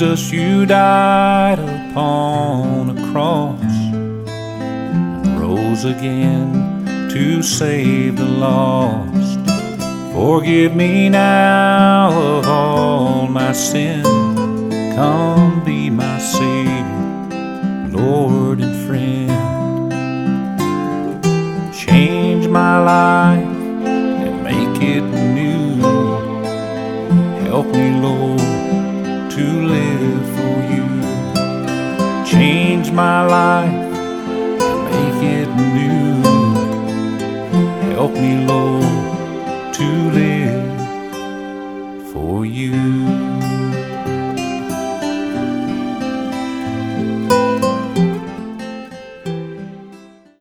Jesus, you died upon a cross and rose again to save the lost. Forgive me now of all my sin. Come be my Savior, Lord and friend. Change my life and make it new. Help me, Lord, to live for you. Change my life and make it new. Help me, Lord, to live for you.